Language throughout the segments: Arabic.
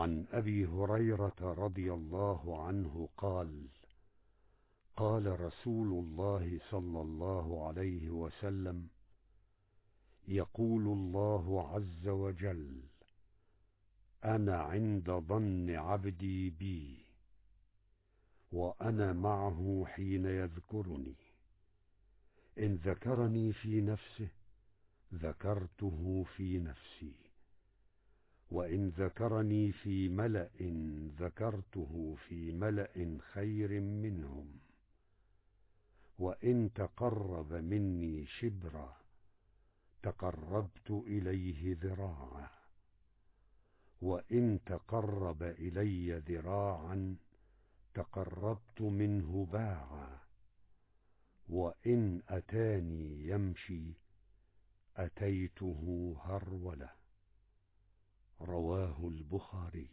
عن أبي هريرة رضي الله عنه قال: قال رسول الله صلى الله عليه وسلم: يقول الله عز وجل: أنا عند ظن عبدي بي، وأنا معه حين يذكرني، إن ذكرني في نفسه ذكرته في نفسي، وإن ذكرني في ملأ ذكرته في ملأ خير منهم، وإن تقرب مني شبرا تقربت إليه ذراعا، وإن تقرب إلي ذراعا تقربت منه باعا، وإن أتاني يمشي أتيته هرولة. رواه البخاري.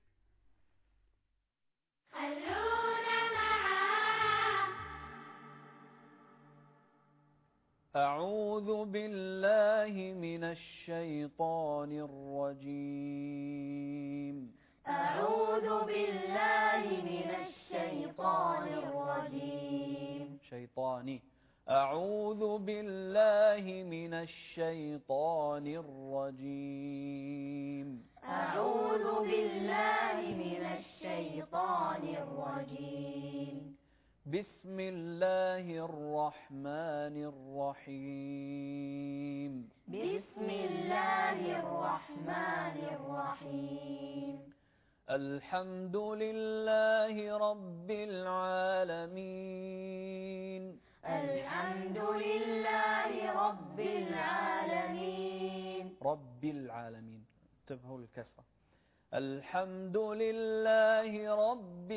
أعوذ بالله من الشيطان الرجيم. أعوذ بالله من الشيطان الرجيم. شيطاني. أعوذ بالله من الشيطان الرجيم. أعوذ بالله من الشيطان الرجيم. بسم الله الرحمن الرحيم. بسم الله الرحمن الرحيم. الحمد لله رب العالمين. الحمد لله رب العالمين. رب العالمين، انتبهوا للكسرة. الحمد لله رب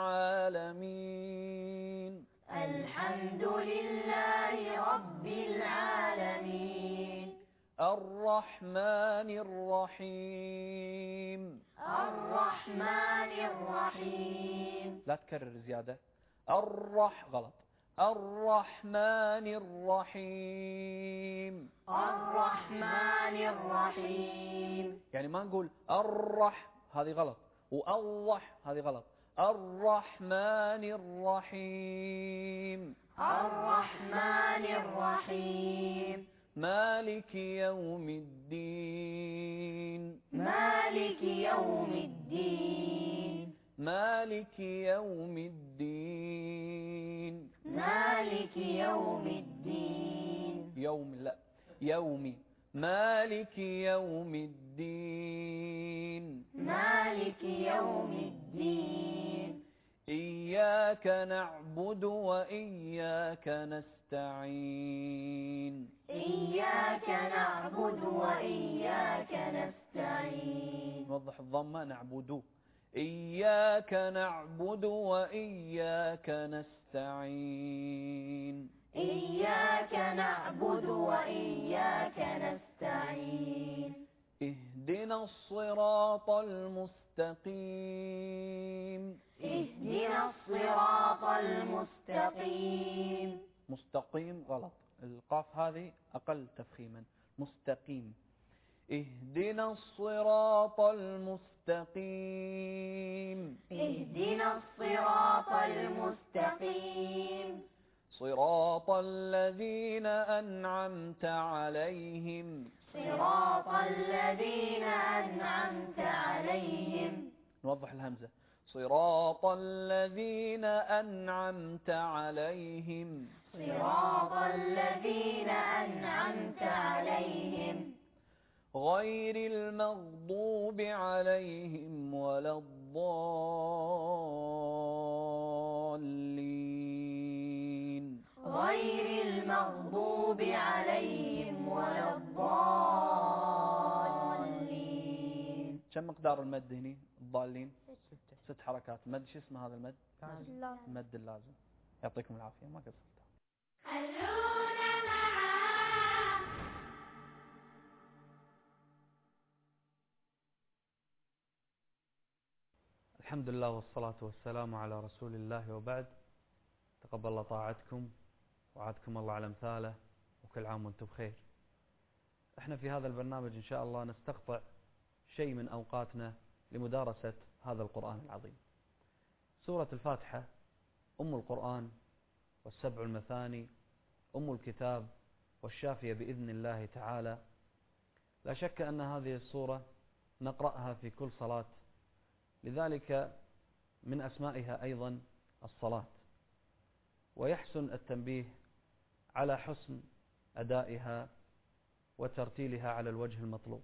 العالمين. الحمد لله رب العالمين. الرحمن الرحيم. الرحمن الرحيم. لا تكرر زيادة. غلط. الرحمن الرحيم. الرحمن الرحيم. يعني ما نقول هذه غلط، هذه غلط. الرحمن الرحيم. الرحمن الرحيم. مالك يوم الدين. مالك يوم الدين. مالك يوم الدين. مالك يوم الدين. يومي. مالك يوم الدين. مالك يوم الدين. إياك نعبد وإياك نستعين. إياك نعبد وإياك نستعين. نوضح الضمة. نعبد. إياك نعبد وإياك نستعين. إياك نعبد وإياك نستعين. اهدنا الصراط المستقيم. اهدنا الصراط المستقيم. مستقيم غلط، القاف هذه أقل تفخيما. مستقيم. اهدنا الصراط المستقيم. اهدنا الصراط المستقيم. صراط الذين أنعمت عليهم. صراط الذين أنعمت عليهم. نوضح الهمزة. صراط الذين أنعمت عليهم. صراط الذين أنعمت عليهم. غير المغضوب عليهم ولا الضالين. غير المغضوب عليهم ولا الضالين. كم مقدار المد هنا؟ الضالين 6 حركات. مد شو اسمه هذا المد؟ المد اللازم. يعطيكم العافية، ما قصرت. الحمد لله والصلاة والسلام على رسول الله، وبعد. تقبل الله طاعتكم وعادكم الله على امثاله، وكل عام وانتم بخير. احنا في هذا البرنامج ان شاء الله نستقطع شيء من اوقاتنا لمدارسة هذا القرآن العظيم. سورة الفاتحة أم القرآن والسبع المثاني، أم الكتاب والشافية بإذن الله تعالى. لا شك أن هذه السورة نقرأها في كل صلاة، لذلك من أسمائها أيضا الصلاة، ويحسن التنبيه على حسن أدائها وترتيلها على الوجه المطلوب.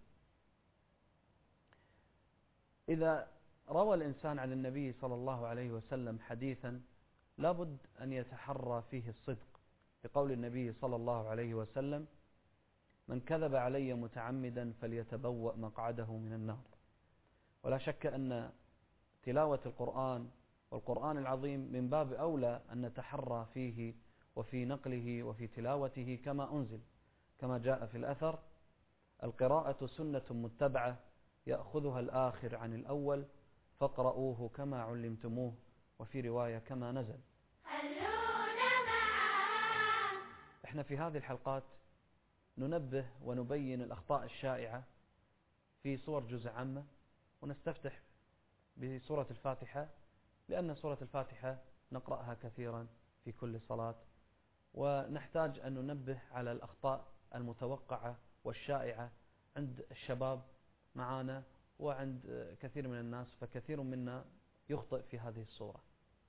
إذا روى الإنسان عن النبي صلى الله عليه وسلم حديثا لابد أن يتحرى فيه الصدق، بقول النبي صلى الله عليه وسلم: من كذب علي متعمدا فليتبوأ مقعده من النار. ولا شك أن تلاوة القرآن والقرآن العظيم من باب أولى أن نتحرى فيه وفي نقله وفي تلاوته كما أنزل، كما جاء في الأثر: القراءة سنة متبعة يأخذها الآخر عن الأول فاقرؤوه كما علمتموه، وفي رواية كما نزل. احنا في هذه الحلقات ننبه ونبين الأخطاء الشائعة في صور جزء عامة، ونستفتح بسورة الفاتحة، لأن سورة الفاتحة نقرأها كثيرا في كل صلاة، ونحتاج أن ننبه على الأخطاء المتوقعة والشائعة عند الشباب معنا وعند كثير من الناس، فكثير منا يخطئ في هذه السورة.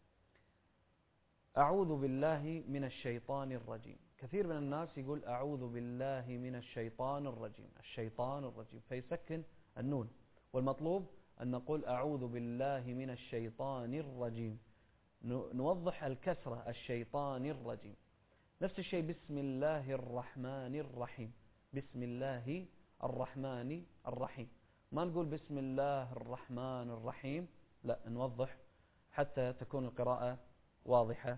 أعوذ بالله من الشيطان الرجيم. كثير من الناس يقول أعوذ بالله من الشيطان الرجيم، الشيطان الرجيم، فيسكن النون، والمطلوب أن نقول أعوذ بالله من الشيطان الرجيم، نوضح الكسرة، الشيطان الرجيم. نفس الشيء بسم الله الرحمن الرحيم، بسم الله الرحمن الرحيم، ما نقول بسم الله الرحمن الرحيم، لا، نوضح حتى تكون القراءة واضحة.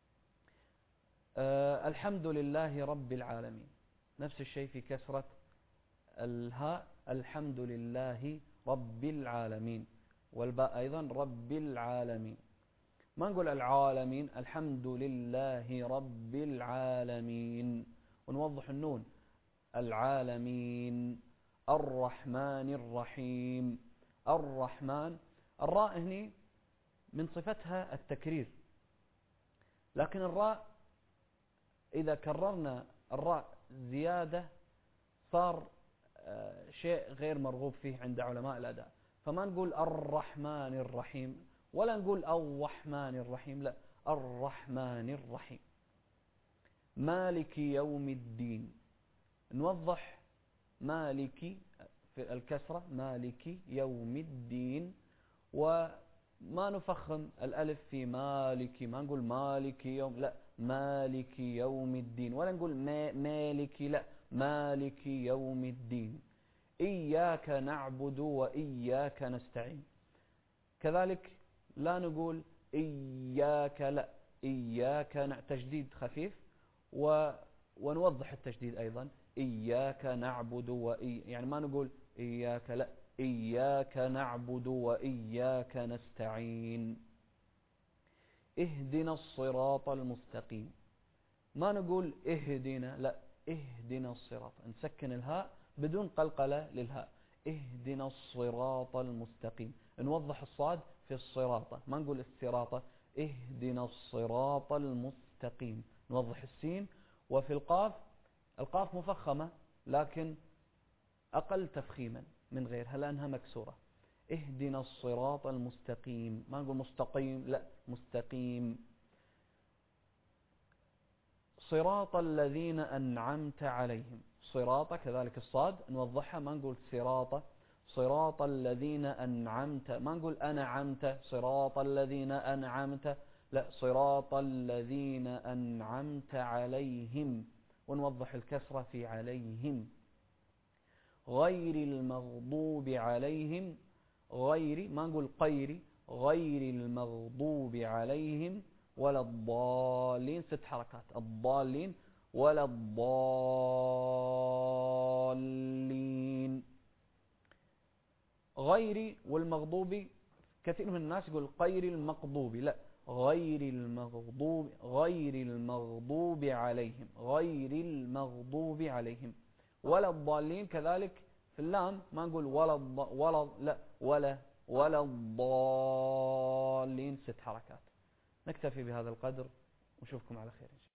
الحمد لله رب العالمين، نفس الشيء في كسرة الهاء، الحمد لله رب العالمين، والباء أيضا رب العالمين. ما نقول العالمين، الحمد لله رب العالمين، ونوضح النون، العالمين. الرحمن الرحيم، الرحمن، الراء هنا من صفتها التكرير، لكن الراء إذا كررنا الراء زيادة صار شيء غير مرغوب فيه عند علماء الأداء، فما نقول الرحمن الرحيم ولا نقول الرحمن الرحيم، لا، الرحمن الرحيم. مالك يوم الدين، نوضح مالك في الكسرة، مالك يوم الدين، وما نفخم الألف في مالك، ما نقول مالك يوم، لا، مالك يوم الدين، ولا نقول مالك، لا، مالك يوم الدين. إياك نعبد وإياك نستعين، كذلك لا نقول إياك، لا، إياك، تجديد خفيف، ونوضح التجديد أيضا، إياك نعبد يعني ما نقول إياك، لا، إياك نعبد وإياك نستعين. اهدنا الصراط المستقيم، ما نقول اهدنا، لا، اهدنا الصراط، نسكن الهاء بدون قلقلة للهاء، اهدنا الصراط المستقيم. نوضح الصاد في الصراط، ما نقول الصراط، اهدنا الصراط المستقيم. نوضح السين، وفي القاف، القاف مفخمة لكن أقل تفخيما من غيرها لأنها مكسورة، اهدنا الصراط المستقيم، ما نقول مستقيم، لا، مستقيم. صراط الذين أنعمت عليهم، صراط كذلك الصاد نوضحها، ما نقول صراط، صراط الذين أنعمت، ما نقول أنعمت، صراط الذين أنعمت، لا، صراط الذين أنعمت عليهم، ونوضح الكسرة في عليهم. غير المغضوب عليهم، غير، ما نقول غير، غير المغضوب عليهم ولا الضالين، 6 حركات، الضالين ولا الضالين. غير والمغضوب، كثير من الناس يقول غير المغضوب، لا، غير المغضوب، غير المغضوب عليهم، غير المغضوب عليهم. ولا الضالين كذلك في اللام، ما نقول ولا لا، ولا ولا الضالين 6 حركات. نكتفي بهذا القدر ونشوفكم على خير إن شاء الله.